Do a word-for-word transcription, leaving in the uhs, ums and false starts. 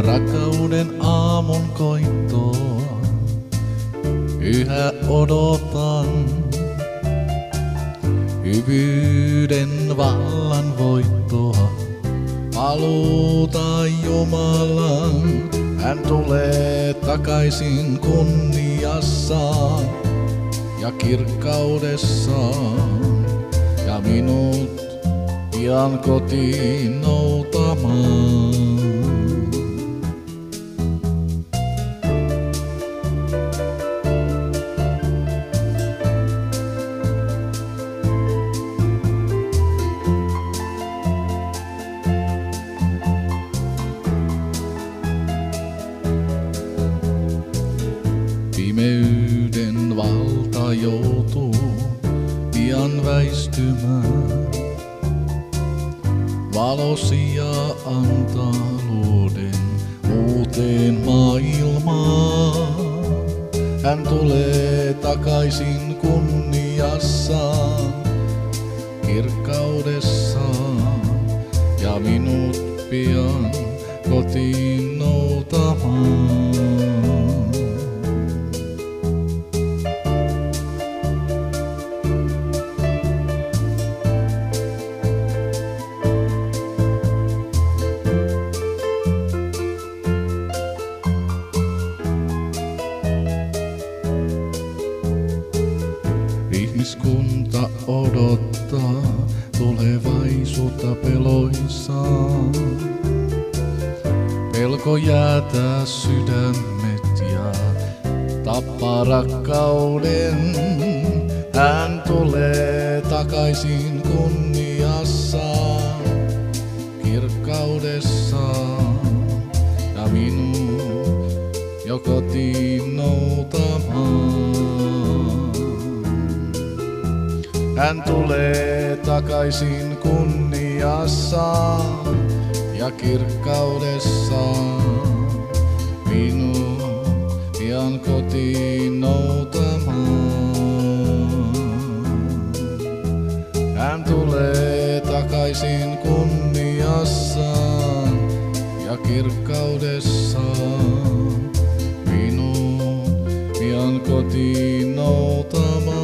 Rakkauden aamun koittoa yhä odotan. Hyvyyden vallan voittoa, paluuta Jumalan. Hän tulee takaisin kunniassaan ja kirkkaudessaan ja minut pian kotiin noutamaan. Pimeyden valta joutuu pian väistymään. Valo sijaa antaa luoden uuteen maailmaan. Hän tulee takaisin kunniassaan, kirkkaudessaan ja minut pian kotiin noutamaan. Ihmiskunta odottaa tulevaisuutta peloissaan. Pelko jäätää sydämet ja tappaa rakkauden. Hän tulee takaisin kunniassaan, kirkkaudessaan ja minut jo kotiin noutamaan. Hän tulee takaisin kunniassaan ja kirkkaudessaan minut pian kotiin noutamaan. Hän tulee takaisin kunniassaan ja kirkkaudessaan minut pian kotiin noutamaan.